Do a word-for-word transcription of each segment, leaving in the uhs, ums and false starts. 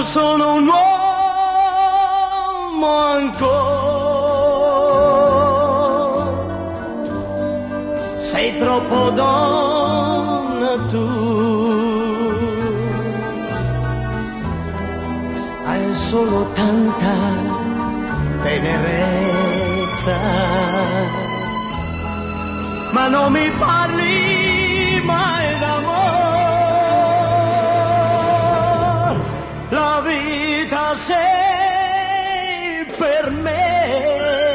non sono un uomo ancora, sei troppo donna tu, hai solo tanta tenerezza, ma non mi parli mai d'amore, la vita sei per me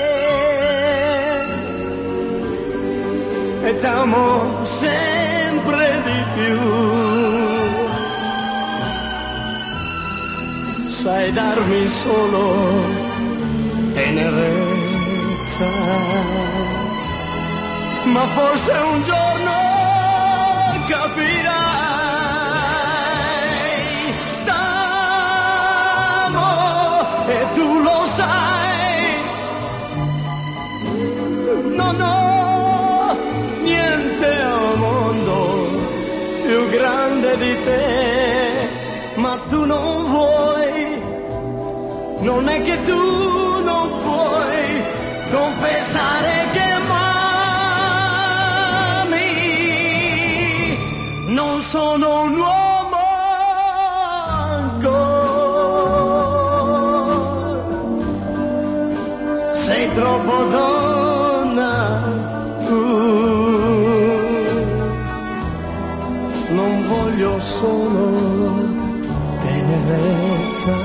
e t'amo sempre di più, sai darmi solo tenerezza, ma forse un giorno capirai, t'amo e tu lo sai, non ho niente al mondo più grande di te, ma tu non vuoi, non è che tu non puoi confessare che non sono un uomo ancora, sei troppo donna tu, non voglio solo tenerezza,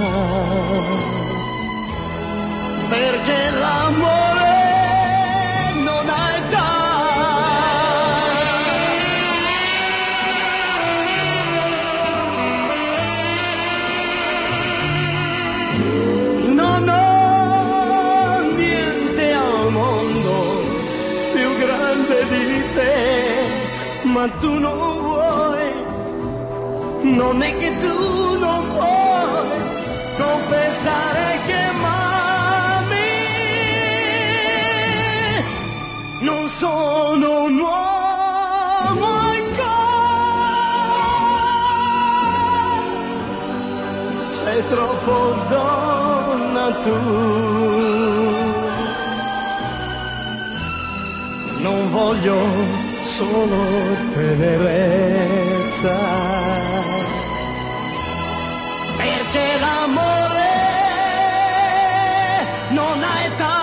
perché l'amore non ha età. Non ho niente al mondo più grande di te, ma tu non vuoi, non è che tu non vuoi confessare che mami, non sono un uomo ancora, sei troppo donna tu, non voglio solo tenerezza, perché l'amore non ha età.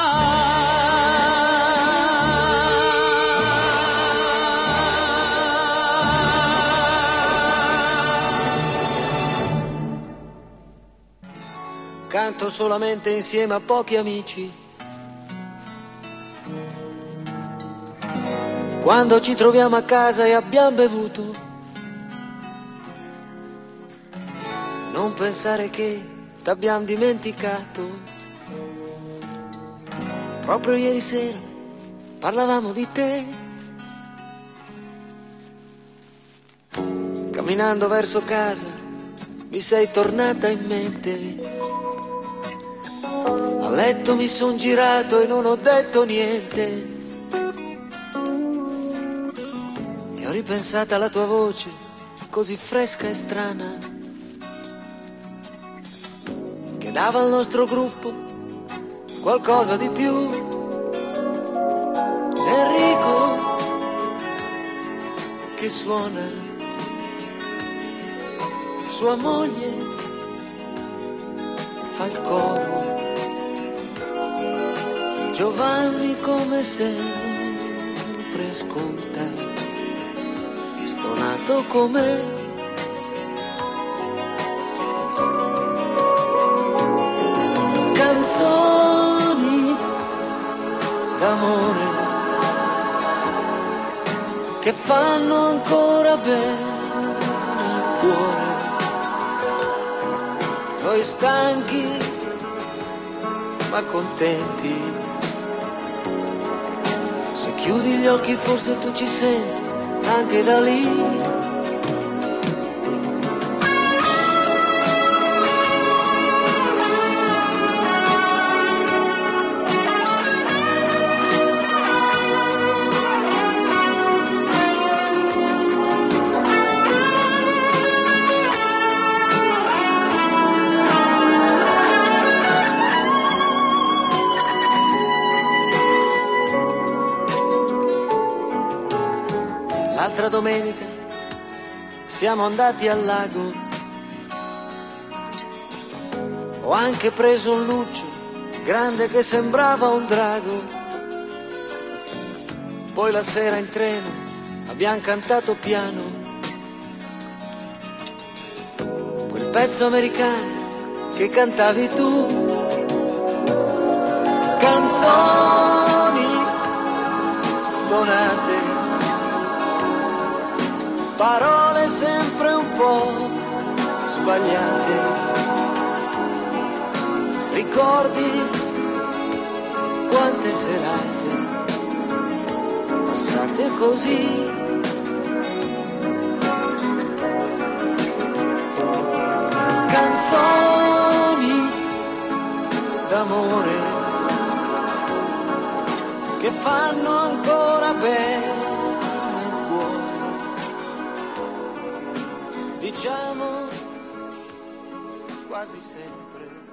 Canto solamente insieme a pochi amici, quando ci troviamo a casa e abbiamo bevuto. Non pensare che t'abbiamo dimenticato. Proprio ieri sera parlavamo di te, camminando verso casa mi sei tornata in mente. A letto mi son girato e non ho detto niente, e ho ripensato alla tua voce così fresca e strana, che dava al nostro gruppo qualcosa di più. Enrico che suona, sua moglie fa il coro, Giovanni come sempre ascolta, stonato come canzoni d'amore che fanno ancora bene al cuore. Noi stanchi ma contenti, se chiudi gli occhi forse tu ci senti anche da lì. L'altra domenica siamo andati al lago. Ho anche preso un luccio grande che sembrava un drago. Poi la sera in treno abbiamo cantato piano quel pezzo americano che cantavi tu. Canzoni stonate, parole sempre un po' sbagliate. Ricordi quante serate passate così. Canzoni d'amore che fanno ancora bene il cuore. Diciamo quasi sempre